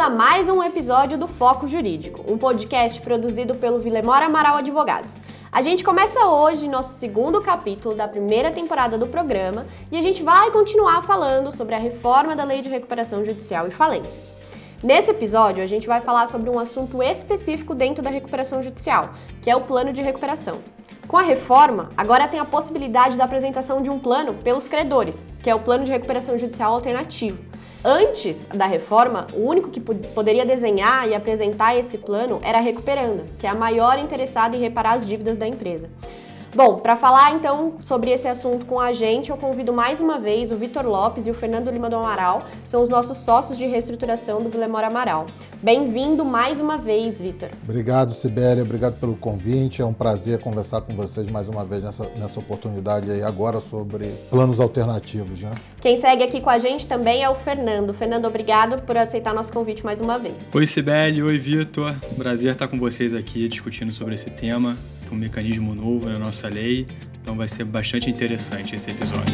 a mais um episódio do Foco Jurídico, um podcast produzido pelo Vilemora Amaral Advogados. A gente começa hoje nosso segundo capítulo da primeira temporada do programa e a gente vai continuar falando sobre a reforma da Lei de Recuperação Judicial e Falências. Nesse episódio, a gente vai falar sobre um assunto específico dentro da recuperação judicial, que é o plano de recuperação. Com a reforma, agora tem a possibilidade da apresentação de um plano pelos credores, que é o plano de recuperação judicial alternativo. Antes da reforma, o único que poderia desenhar e apresentar esse plano era a recuperanda, que é a maior interessada em reparar as dívidas da empresa. Bom, para falar então sobre esse assunto com a gente, eu convido mais uma vez o Vitor Lopes e o Fernando Lima do Amaral, são os nossos sócios de reestruturação do Vilemora Amaral. Bem-vindo mais uma vez, Vitor. Obrigado, Sibélia, obrigado pelo convite, é um prazer conversar com vocês mais uma vez nessa oportunidade aí agora sobre planos alternativos, né? Quem segue aqui com a gente também é o Fernando. Fernando, obrigado por aceitar nosso convite mais uma vez. Oi, Sibélia, oi, Vitor, prazer estar com vocês aqui discutindo sobre esse tema, um mecanismo novo na nossa lei, então vai ser bastante interessante esse episódio.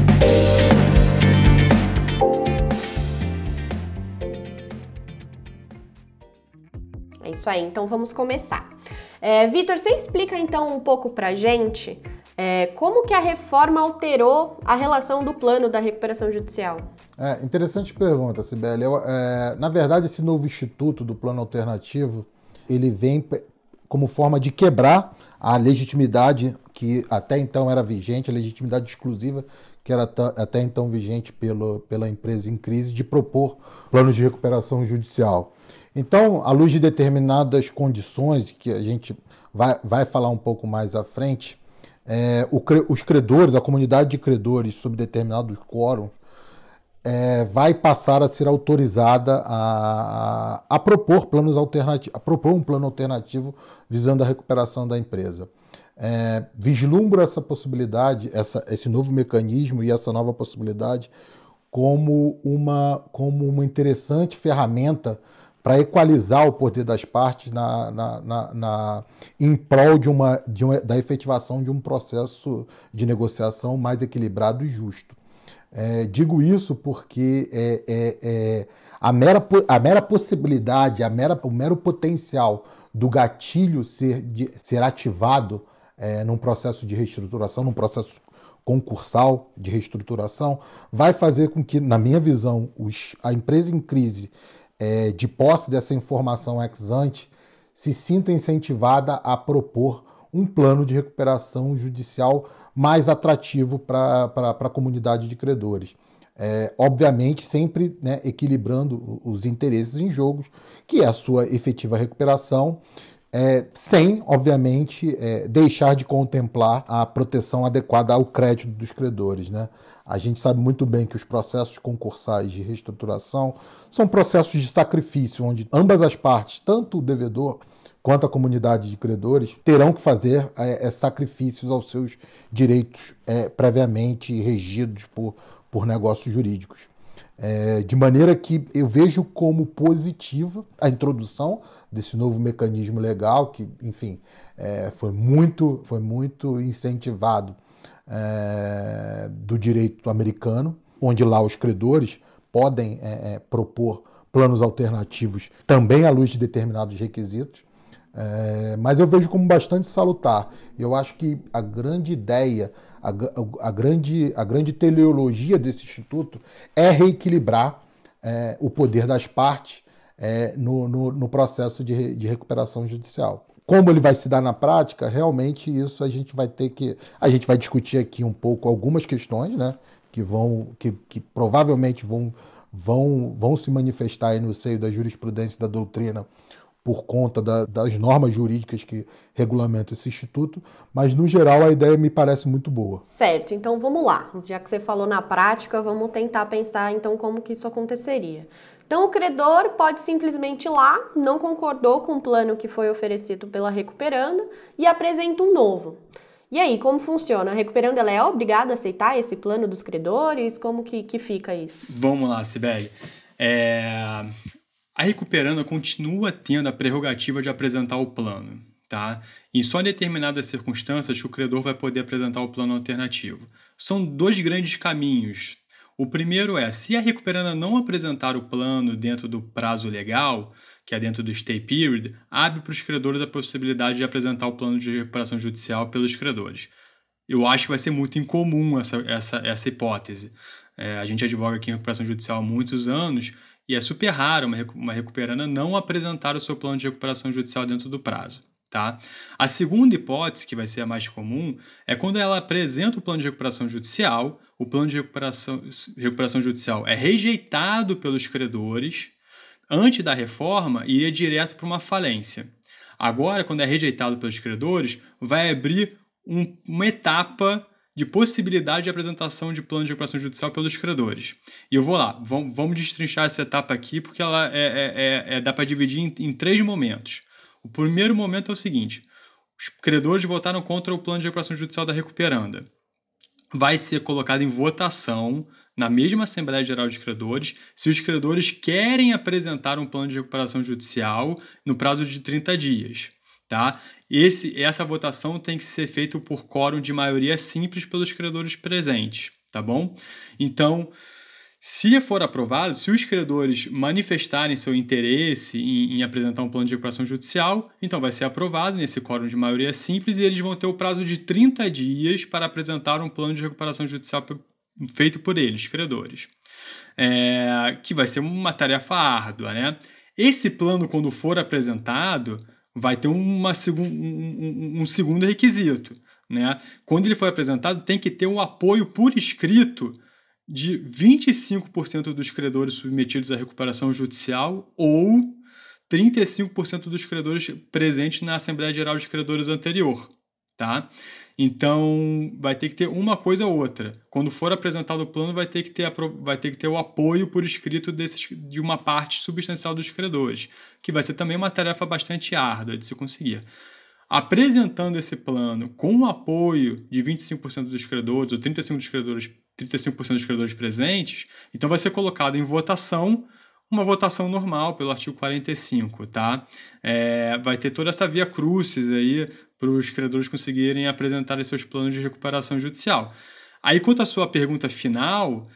É isso aí, então vamos começar. Vitor, você explica então um pouco pra gente como que a reforma alterou a relação do plano da recuperação judicial? Interessante pergunta, Sibélia. Na verdade, esse novo instituto do plano alternativo, ele vem como forma de quebrar a legitimidade que até então era vigente, a legitimidade exclusiva que era até então vigente pela empresa em crise, de propor planos de recuperação judicial. Então, à luz de determinadas condições, que a gente vai falar um pouco mais à frente, os credores, a comunidade de credores sob determinados quóruns, vai passar a ser autorizada a propor planos alternativos, a propor um plano alternativo visando a recuperação da empresa. Vislumbro essa possibilidade, esse novo mecanismo e essa nova possibilidade como uma interessante ferramenta para equalizar o poder das partes em prol da efetivação de um processo de negociação mais equilibrado e justo. Digo isso porque a mera possibilidade, o mero potencial do gatilho ser ativado num processo de reestruturação, num processo concursal de reestruturação, vai fazer com que, na minha visão, a empresa em crise, de posse dessa informação ex ante, se sinta incentivada a propor um plano de recuperação judicial mais atrativo para a comunidade de credores. Obviamente, sempre, né, equilibrando os interesses em jogo, que é a sua efetiva recuperação, sem, obviamente, deixar de contemplar a proteção adequada ao crédito dos credores, né? A gente sabe muito bem que os processos concursais de reestruturação são processos de sacrifício, onde ambas as partes, tanto o devedor quanto a comunidade de credores, terão que fazer sacrifícios aos seus direitos previamente regidos por negócios jurídicos. De maneira que eu vejo como positiva a introdução desse novo mecanismo legal, que, enfim, foi muito incentivado do direito americano, onde lá os credores podem propor planos alternativos também à luz de determinados requisitos. Mas eu vejo como bastante salutar. Eu acho que a grande ideia, a grande teleologia desse instituto é reequilibrar o poder das partes no processo de recuperação judicial. Como ele vai se dar na prática, realmente isso a gente vai discutir aqui um pouco algumas questões, né, que provavelmente vão se manifestar aí no seio da jurisprudência e da doutrina por conta das normas jurídicas que regulamentam esse instituto, mas, no geral, a ideia me parece muito boa. Certo, então vamos lá. Já que você falou na prática, vamos tentar pensar, então, como que isso aconteceria. Então, o credor pode simplesmente ir lá, não concordou com o plano que foi oferecido pela recuperanda e apresenta um novo. E aí, como funciona? A recuperanda ela é obrigada a aceitar esse plano dos credores? Como que fica isso? Vamos lá, Sibeli. A recuperanda continua tendo a prerrogativa de apresentar o plano, tá? E só em determinadas circunstâncias que o credor vai poder apresentar o plano alternativo. São dois grandes caminhos. O primeiro é, se a recuperanda não apresentar o plano dentro do prazo legal, que é dentro do stay period, abre para os credores a possibilidade de apresentar o plano de recuperação judicial pelos credores. Eu acho que vai ser muito incomum essa hipótese. A gente advoga aqui em recuperação judicial há muitos anos e é super raro uma recuperanda não apresentar o seu plano de recuperação judicial dentro do prazo. Tá? A segunda hipótese, que vai ser a mais comum, é quando ela apresenta o plano de recuperação judicial, o plano de recuperação judicial é rejeitado pelos credores, antes da reforma iria direto para uma falência. Agora, quando é rejeitado pelos credores, vai abrir uma etapa de possibilidade de apresentação de plano de recuperação judicial pelos credores. E eu vou lá, vamos destrinchar essa etapa aqui, porque ela dá para dividir em 3 momentos. O primeiro momento é o seguinte: os credores votaram contra o plano de recuperação judicial da recuperanda. Vai ser colocado em votação na mesma Assembleia Geral de Credores se os credores querem apresentar um plano de recuperação judicial no prazo de 30 dias. Tá? Essa votação tem que ser feita por quórum de maioria simples pelos credores presentes, tá bom? Então, se for aprovado, se os credores manifestarem seu interesse em apresentar um plano de recuperação judicial, então vai ser aprovado nesse quórum de maioria simples e eles vão ter o prazo de 30 dias para apresentar um plano de recuperação judicial feito por eles, credores, que vai ser uma tarefa árdua, né? Esse plano, quando for apresentado, vai ter um segundo requisito, né? Quando ele for apresentado, tem que ter um apoio por escrito de 25% dos credores submetidos à recuperação judicial ou 35% dos credores presentes na Assembleia Geral de Credores anterior. Tá? Então, vai ter que ter uma coisa ou outra. Quando for apresentado o plano, vai ter que ter o apoio por escrito de uma parte substancial dos credores, que vai ser também uma tarefa bastante árdua de se conseguir. Apresentando esse plano com o apoio de 25% dos credores ou 35% dos credores presentes, então vai ser colocado em votação, uma votação normal pelo artigo 45, tá? Vai ter toda essa via crucis aí para os credores conseguirem apresentar seus planos de recuperação judicial. Aí, quanto à sua pergunta final,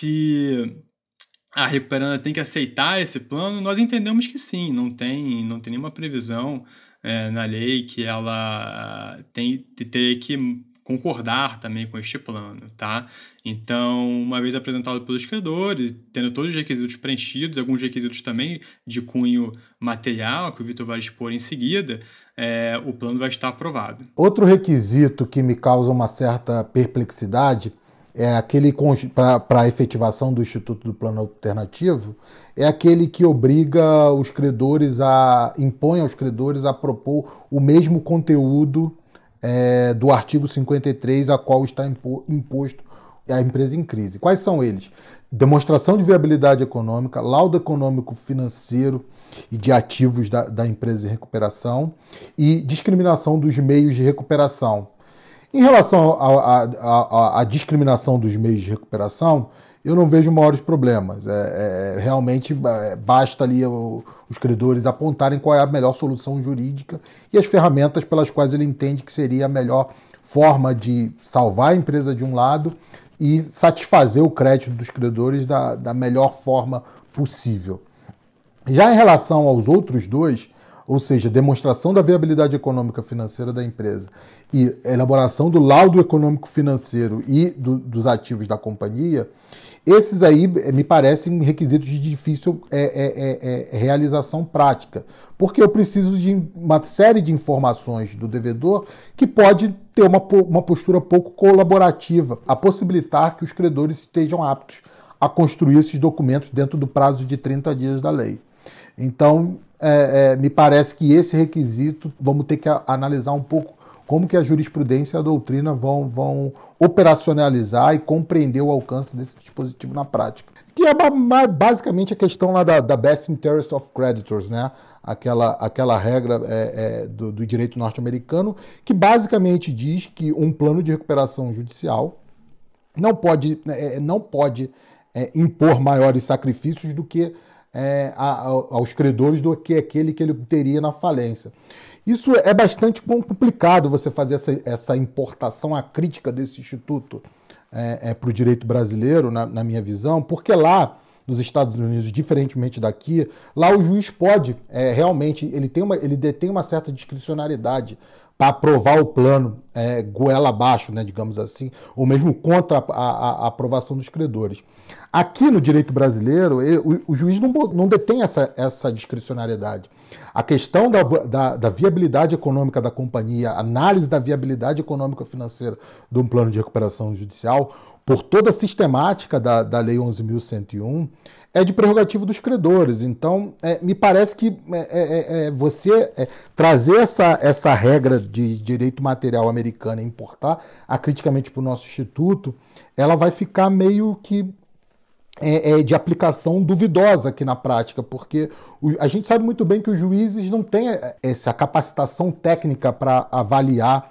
se a recuperanda tem que aceitar esse plano, nós entendemos que sim, não tem nenhuma previsão na lei que ela teria que concordar também com este plano, tá? Então, uma vez apresentado pelos credores, tendo todos os requisitos preenchidos, alguns requisitos também de cunho material, que o Vitor vai expor em seguida, o plano vai estar aprovado. Outro requisito que me causa uma certa perplexidade é aquele para a efetivação do Instituto do Plano Alternativo, é aquele que obriga os credores impõe aos credores a propor o mesmo conteúdo do artigo 53 a qual está imposto a empresa em crise. Quais são eles? Demonstração de viabilidade econômica, laudo econômico-financeiro e de ativos da empresa em recuperação e discriminação dos meios de recuperação. Em relação à discriminação dos meios de recuperação, eu não vejo maiores problemas. Realmente basta ali os credores apontarem qual é a melhor solução jurídica e as ferramentas pelas quais ele entende que seria a melhor forma de salvar a empresa de um lado e satisfazer o crédito dos credores da melhor forma possível. Já em relação aos outros dois, ou seja, demonstração da viabilidade econômica financeira da empresa e elaboração do laudo econômico financeiro e dos ativos da companhia, esses aí me parecem requisitos de difícil realização prática, porque eu preciso de uma série de informações do devedor que pode ter uma postura pouco colaborativa, a possibilitar que os credores estejam aptos a construir esses documentos dentro do prazo de 30 dias da lei. Então, me parece que esse requisito, vamos ter que analisar um pouco como que a jurisprudência e a doutrina vão operacionalizar e compreender o alcance desse dispositivo na prática. Que é basicamente a questão lá da Best Interest of Creditors, né? Aquela regra do direito norte-americano, que basicamente diz que um plano de recuperação judicial não pode impor maiores sacrifícios do que aos credores do que aquele que ele teria na falência. Isso é bastante complicado, você fazer essa importação acrítica desse instituto para o direito brasileiro, na minha visão, porque lá nos Estados Unidos, diferentemente daqui, lá o juiz pode realmente, ele detém uma certa discricionariedade para aprovar o plano goela abaixo, né, digamos assim, ou mesmo contra a aprovação dos credores. Aqui no direito brasileiro, o juiz não detém essa discricionariedade. A questão da viabilidade econômica da companhia, análise da viabilidade econômica financeira de um plano de recuperação judicial, por toda a sistemática da Lei 11.101, é de prerrogativa dos credores. Então, me parece que você trazer essa regra de direito material americana e importar acriticamente para o nosso instituto, ela vai ficar meio que de aplicação duvidosa aqui na prática, porque a gente sabe muito bem que os juízes não têm essa capacitação técnica para avaliar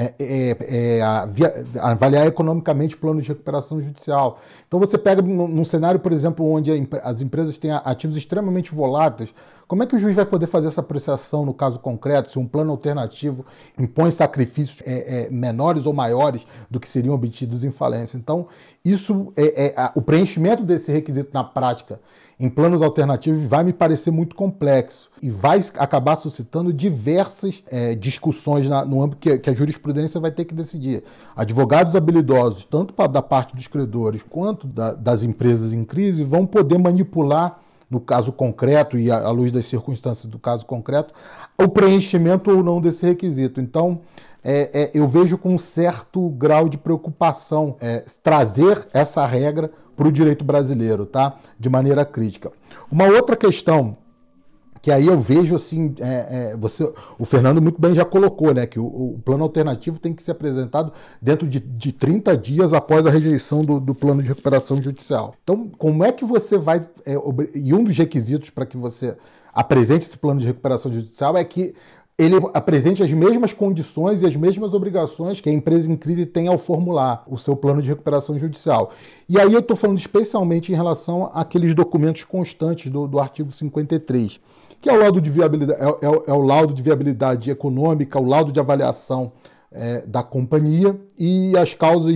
avaliar economicamente planos de recuperação judicial. Então você pega num cenário, por exemplo, onde as empresas têm ativos extremamente voláteis, como é que o juiz vai poder fazer essa apreciação no caso concreto, se um plano alternativo impõe sacrifícios menores ou maiores do que seriam obtidos em falência? Então, o preenchimento desse requisito na prática em planos alternativos vai me parecer muito complexo e vai acabar suscitando diversas discussões no âmbito que a jurisprudência vai ter que decidir. Advogados habilidosos, tanto da parte dos credores quanto das empresas em crise, vão poder manipular, no caso concreto e à luz das circunstâncias do caso concreto, o preenchimento ou não desse requisito. Então, eu vejo com um certo grau de preocupação trazer essa regra para o direito brasileiro, tá? De maneira crítica. Uma outra questão que aí eu vejo assim, o Fernando muito bem já colocou, né, que o plano alternativo tem que ser apresentado dentro de 30 dias após a rejeição do plano de recuperação judicial. Então, como é que você vai... e um dos requisitos para que você apresente esse plano de recuperação judicial é que ele apresente as mesmas condições e as mesmas obrigações que a empresa em crise tem ao formular o seu plano de recuperação judicial. E aí eu estou falando especialmente em relação àqueles documentos constantes do artigo 53, que é o laudo de viabilidade, o laudo de viabilidade econômica, o laudo de avaliação da companhia e as causas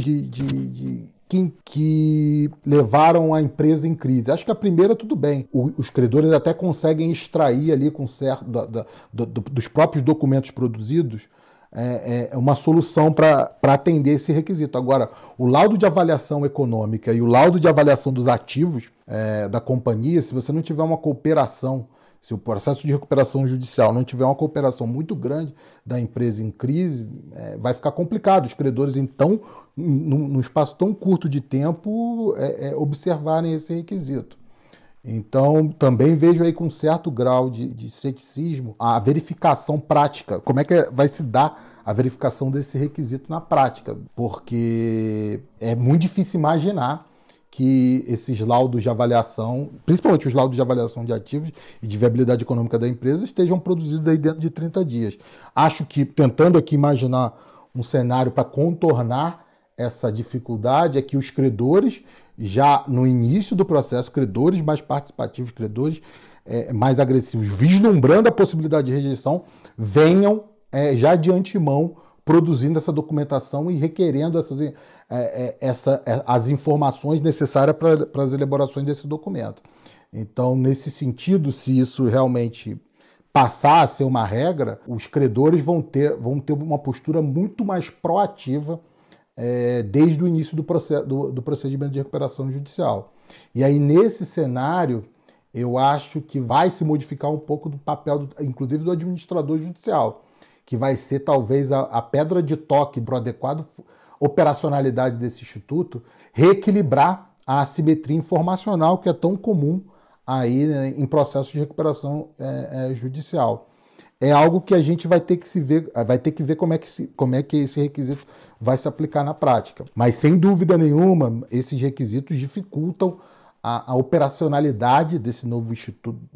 que levaram a empresa em crise. Acho que a primeira, tudo bem. Os credores até conseguem extrair ali dos próprios documentos produzidos uma solução para atender esse requisito. Agora, o laudo de avaliação econômica e o laudo de avaliação dos ativos da companhia, se você não tiver uma cooperação, se o processo de recuperação judicial não tiver uma cooperação muito grande da empresa em crise, vai ficar complicado. Os credores, então, num espaço tão curto de tempo, observarem esse requisito. Então, também vejo aí com certo grau de ceticismo a verificação prática. Como é que vai se dar a verificação desse requisito na prática? Porque é muito difícil imaginar que esses laudos de avaliação, principalmente os laudos de avaliação de ativos e de viabilidade econômica da empresa, estejam produzidos aí dentro de 30 dias. Acho que, tentando aqui imaginar um cenário para contornar essa dificuldade, é que os credores, já no início do processo, credores mais participativos, credores mais agressivos, vislumbrando a possibilidade de rejeição, venham já de antemão produzindo essa documentação e requerendo as informações necessárias para as elaborações desse documento. Então, nesse sentido, se isso realmente passar a ser uma regra, os credores vão ter uma postura muito mais proativa desde o início do procedimento de recuperação judicial. E aí, nesse cenário, eu acho que vai se modificar um pouco do papel, inclusive, do administrador judicial, que vai ser talvez a pedra de toque para o adequado operacionalidade desse instituto, reequilibrar a assimetria informacional que é tão comum aí, né, em processos de recuperação judicial. É algo que a gente vai ter que ver como é que esse requisito vai se aplicar na prática. Mas, sem dúvida nenhuma, esses requisitos dificultam a operacionalidade desse novo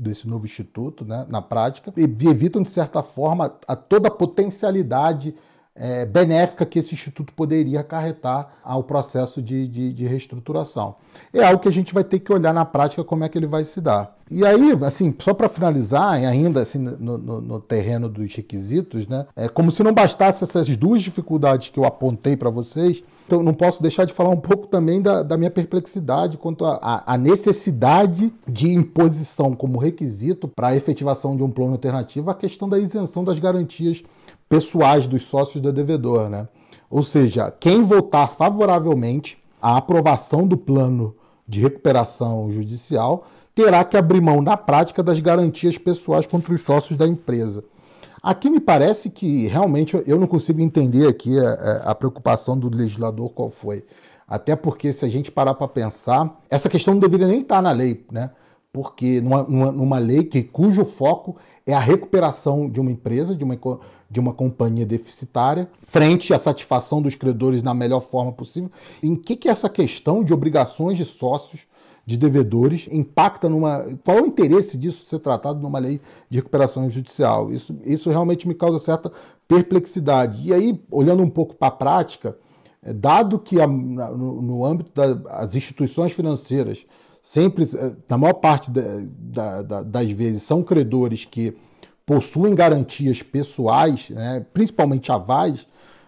instituto, né, na prática, e evitam, de certa forma, toda a potencialidade benéfica que esse instituto poderia acarretar ao processo de reestruturação. É algo que a gente vai ter que olhar na prática como é que ele vai se dar. E aí, assim, só para finalizar, ainda assim, no terreno dos requisitos, né, como se não bastasse essas duas dificuldades que eu apontei para vocês, então não posso deixar de falar um pouco também da minha perplexidade quanto à necessidade de imposição como requisito para a efetivação de um plano alternativo a questão da isenção das garantias pessoais dos sócios do devedor, né? Ou seja, quem votar favoravelmente à aprovação do plano de recuperação judicial terá que abrir mão na prática das garantias pessoais contra os sócios da empresa. Aqui me parece que realmente eu não consigo entender aqui a preocupação do legislador qual foi. Até porque se a gente parar para pensar, essa questão não deveria nem estar na lei, né? Porque numa lei cujo foco é a recuperação de uma empresa, de uma companhia deficitária, frente à satisfação dos credores na melhor forma possível. Em que essa questão de obrigações de sócios, de devedores, impacta qual é o interesse disso ser tratado numa lei de recuperação judicial? Isso realmente me causa certa perplexidade. E aí, olhando um pouco para a prática, dado que no âmbito das instituições financeiras, sempre, na maior parte das vezes, são credores que possuem garantias pessoais, né, principalmente avais,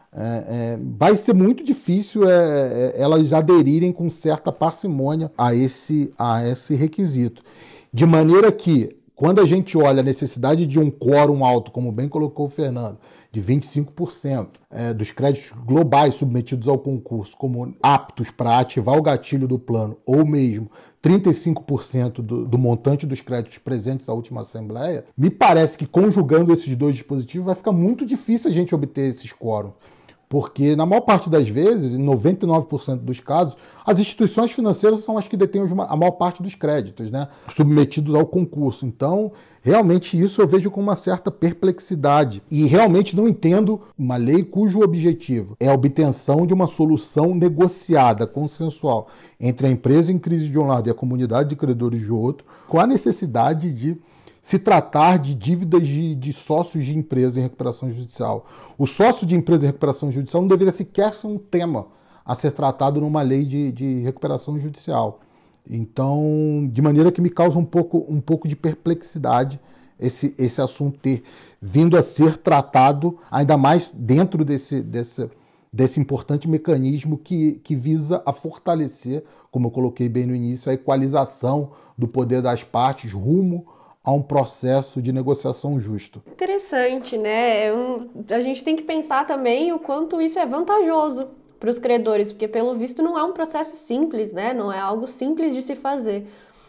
vai ser muito difícil elas aderirem com certa parcimônia a esse requisito. De maneira que, quando a gente olha a necessidade de um quórum alto, como bem colocou o Fernando, de 25% dos créditos globais submetidos ao concurso como aptos para ativar o gatilho do plano, ou mesmo 35% do montante dos créditos presentes à última Assembleia, me parece que conjugando esses dois dispositivos vai ficar muito difícil a gente obter esses quórums. Porque, na maior parte das vezes, em 99% dos casos, as instituições financeiras são as que detêm a maior parte dos créditos, né, submetidos ao concurso. Então, realmente isso eu vejo com uma certa perplexidade. E realmente não entendo uma lei cujo objetivo é a obtenção de uma solução negociada, consensual, entre a empresa em crise de um lado e a comunidade de credores de outro, com a necessidade de se tratar de dívidas de sócios de empresa em recuperação judicial. O sócio de empresa em recuperação judicial não deveria sequer ser um tema a ser tratado numa lei de recuperação judicial. Então, de maneira que me causa um pouco de perplexidade esse assunto ter vindo a ser tratado ainda mais dentro desse importante mecanismo que visa a fortalecer, como eu coloquei bem no início, a equalização do poder das partes rumo a um processo de negociação justo. Interessante, né? A gente tem que pensar também o quanto isso é vantajoso para os credores, porque pelo visto não é um processo simples, né? Não é algo simples de se fazer.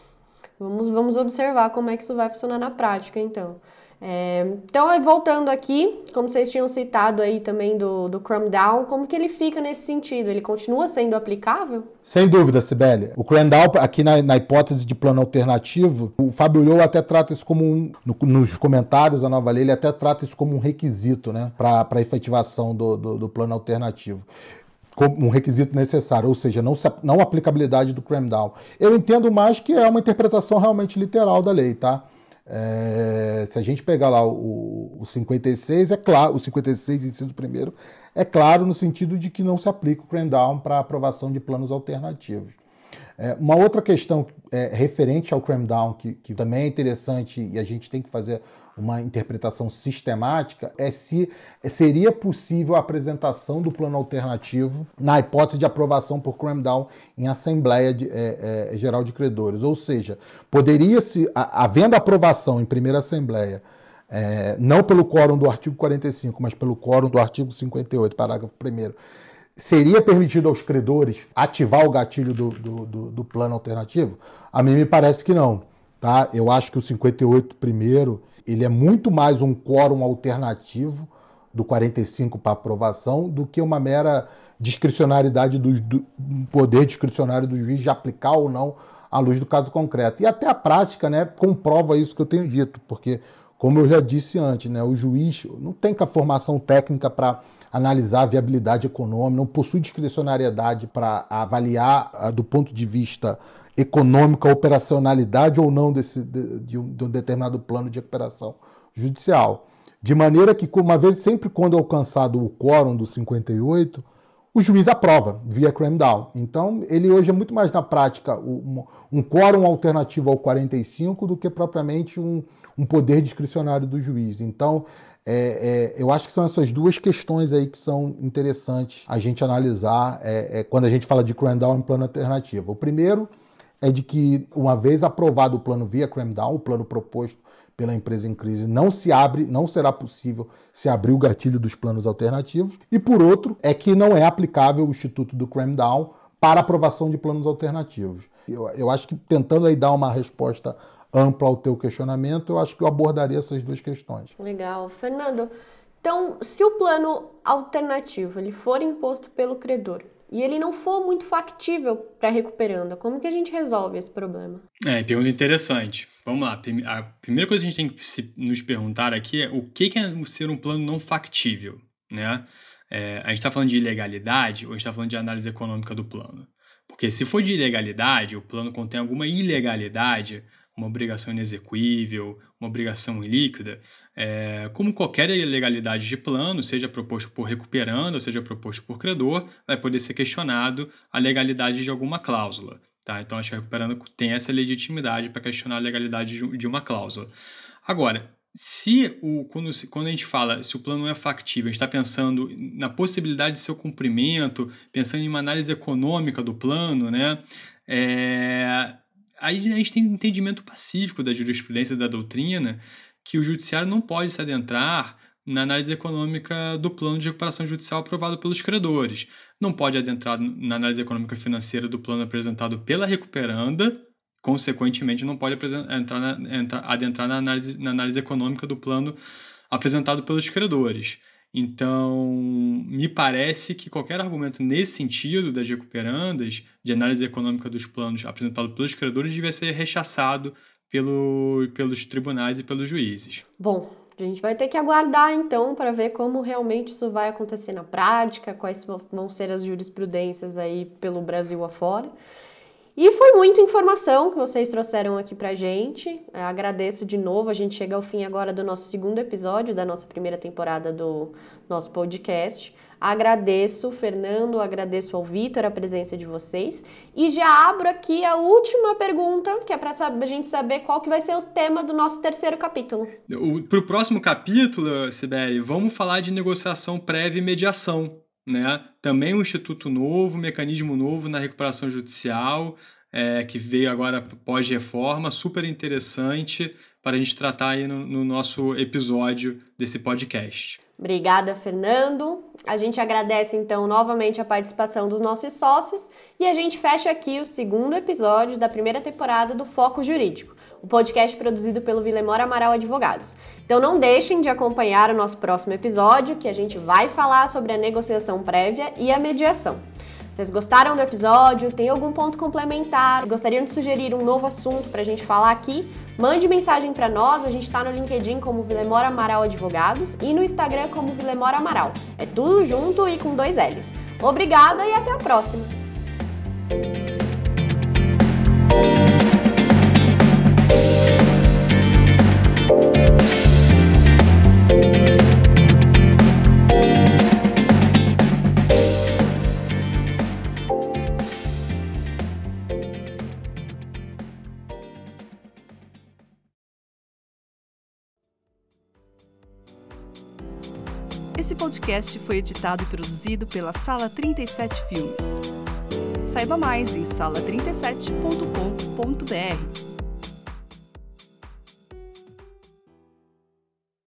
Vamos observar como é que isso vai funcionar na prática, então. Então, voltando aqui, como vocês tinham citado aí também do cram-down, como que ele fica nesse sentido? Ele continua sendo aplicável? Sem dúvida, Sibeli. O cram-down, aqui na hipótese de plano alternativo, o Fábio Ulloa até trata isso como nos comentários da nova lei, ele até trata isso como um requisito, né, para a efetivação do plano alternativo. Como um requisito necessário, ou seja, não aplicabilidade do cram-down. Eu entendo mais que é uma interpretação realmente literal da lei, tá? Se a gente pegar lá o 56, é claro, o 56, inciso 1º, é claro no sentido de que não se aplica o cram-down para aprovação de planos alternativos. Uma outra questão referente ao cram-down, que também é interessante e a gente tem que fazer uma interpretação sistemática, é se seria possível a apresentação do plano alternativo na hipótese de aprovação por cram-down em Assembleia Geral de Credores. Ou seja, poderia-se, havendo aprovação em primeira Assembleia, não pelo quórum do artigo 45, mas pelo quórum do artigo 58, parágrafo 1º, seria permitido aos credores ativar o gatilho do plano alternativo? A mim me parece que não. Tá? Eu acho que o 58 primeiro, ele é muito mais um quórum alternativo do 45 para aprovação do que uma mera discricionariedade do poder discricionário do juiz de aplicar ou não à luz do caso concreto. E até a prática, né, comprova isso que eu tenho dito, porque, como eu já disse antes, né, o juiz não tem a formação técnica para analisar a viabilidade econômica, não possui discricionariedade para avaliar, do ponto de vista econômico, a operacionalidade ou não de um determinado plano de recuperação judicial. De maneira que, uma vez, sempre quando alcançado o quórum do 58, o juiz aprova via cram-down. Então, ele hoje é muito mais na prática um quórum alternativo ao 45 do que propriamente um poder discricionário do juiz. Então, eu acho que são essas duas questões aí que são interessantes a gente analisar quando a gente fala de cram-down em plano alternativo. O primeiro é de que, uma vez aprovado o plano via cram-down, o plano proposto pela empresa em crise, não será possível se abrir o gatilho dos planos alternativos. E, por outro, é que não é aplicável o instituto do cram-down para aprovação de planos alternativos. Eu acho que, tentando aí dar uma resposta ampla ao teu questionamento, eu acho que eu abordaria essas duas questões. Legal. Fernando, então, se o plano alternativo ele for imposto pelo credor e ele não for muito factível para a recuperanda, como que a gente resolve esse problema? Pergunta interessante. Vamos lá. A primeira coisa que a gente tem que nos perguntar aqui é o que é ser um plano não factível, né? A gente está falando de ilegalidade ou a gente está falando de análise econômica do plano? Porque se for de ilegalidade, o plano contém alguma ilegalidade, uma obrigação inexequível, uma obrigação ilíquida, como qualquer ilegalidade de plano, seja proposto por recuperando, ou seja proposto por credor, vai poder ser questionado a legalidade de alguma cláusula. Tá? Então, acho que a recuperando tem essa legitimidade para questionar a legalidade de uma cláusula. Agora, quando a gente fala se o plano não é factível, a gente está pensando na possibilidade de seu cumprimento, pensando em uma análise econômica do plano, né? Aí a gente tem um entendimento pacífico da jurisprudência e da doutrina que o judiciário não pode se adentrar na análise econômica do plano de recuperação judicial aprovado pelos credores. Não pode adentrar na análise econômica financeira do plano apresentado pela recuperanda, consequentemente não pode adentrar na análise econômica do plano apresentado pelos credores. Então, me parece que qualquer argumento nesse sentido das recuperandas, de análise econômica dos planos apresentado pelos credores, devia ser rechaçado pelos tribunais e pelos juízes. Bom, a gente vai ter que aguardar, então, para ver como realmente isso vai acontecer na prática, quais vão ser as jurisprudências aí pelo Brasil afora. E foi muita informação que vocês trouxeram aqui pra gente. Agradeço de novo, a gente chega ao fim agora do nosso segundo episódio da nossa primeira temporada do nosso podcast. Agradeço, Fernando, agradeço ao Vitor a presença de vocês. E já abro aqui a última pergunta, que é para a gente saber qual que vai ser o tema do nosso terceiro capítulo. Para o próximo capítulo, Sibeli, vamos falar de negociação prévia e mediação. Né? Também um instituto novo, um mecanismo novo na recuperação judicial, que veio agora pós-reforma, super interessante para a gente tratar aí no nosso episódio desse podcast. Obrigada, Fernando. A gente agradece, então, novamente a participação dos nossos sócios e a gente fecha aqui o segundo episódio da primeira temporada do Foco Jurídico, o podcast produzido pelo Vilemora Amaral Advogados. Então não deixem de acompanhar o nosso próximo episódio, que a gente vai falar sobre a negociação prévia e a mediação. Vocês gostaram do episódio? Tem algum ponto complementar? Gostariam de sugerir um novo assunto para a gente falar aqui? Mande mensagem para nós, a gente está no LinkedIn como Vilemora Amaral Advogados e no Instagram como Vilemora Amaral. É tudo junto e com 2 L's. Obrigada e até a próxima! Esse podcast foi editado e produzido pela Sala 37 Filmes. Saiba mais em sala37.com.br.